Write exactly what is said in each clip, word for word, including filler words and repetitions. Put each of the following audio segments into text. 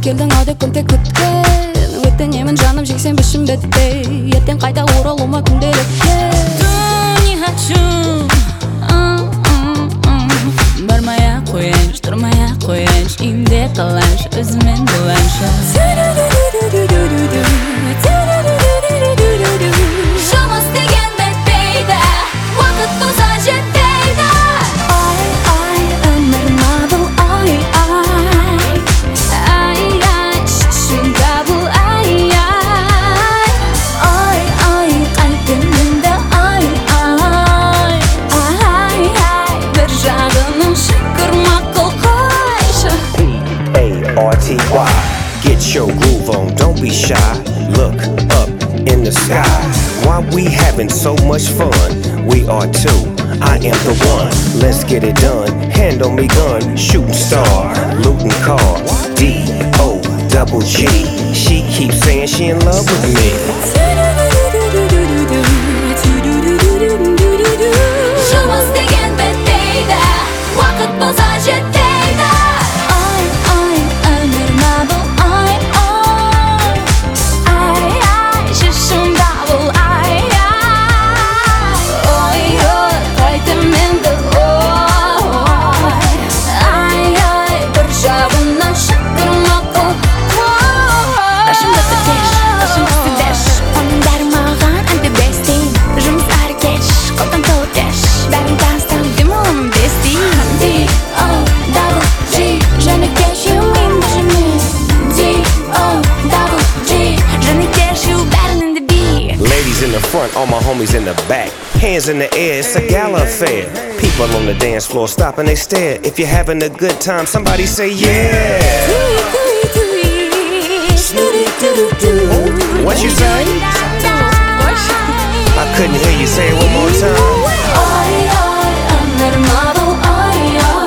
келдің ау деп күн тек күткен өттен емін жаным жексенбішім бітпей ертең қайта оралуыма күнделікке не хочу бармай-ақ қояйыншы тұрмай-ақ қояйыншы үйімде қалайыншы өзімен болайыншы жұмыс деген бітпейді уақыт болса жетпейді ай ай өмір мабыл ай ай ай ай шешім табыл ай ай ай ай қайтемінді ай ай ай ай бір жағының шүкір мақұл қойшы P A R T Y. Get your groove on, don't be shy. Look up in the sky. Why we having so much fun? We are two, I am the one. Let's get it done. Hand on me gun, shooting star, looting car. D O double G. She keeps saying she in love with me. жұмыс деген бітпейді уақыт болса жетпейді ай ай өмір мабыл ай ай ай ай шешім табыл ай ай ой ой қайтемінді ой ай ай бір жағынан шүкір мақұл қашым бітіргеш қашым бітіргеш оның бәрі маған антибестейін жұмыс әрі кеш қолдан толы кеш бәрін тастам демалым бестейін D O double G және кешью мен бәжімен D O double G және кешью бәрінің де B Ladies in the front, all my homies in the back. Hands in the air, it's a gala affair. People on the dance floor stop and they stare. If you're having a good time, somebody say yeah. What you say? I couldn't hear you say it one more time. ай ай өмір мабыл ай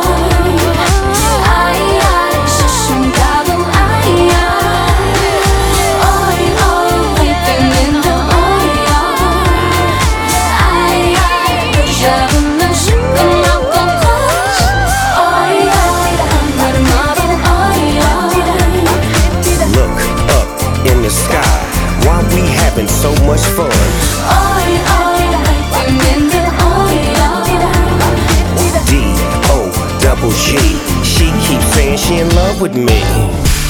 ай ай ай шешім табыл ай ай ой ой қайтемінді ой ай ай бір жағынан шүкір мақұл қош ой ой өмір мабыл ай ай Look up in the sky. Why we having so much fun? ой ой қайтемінді ой D O double G. She keeps saying she in love with me.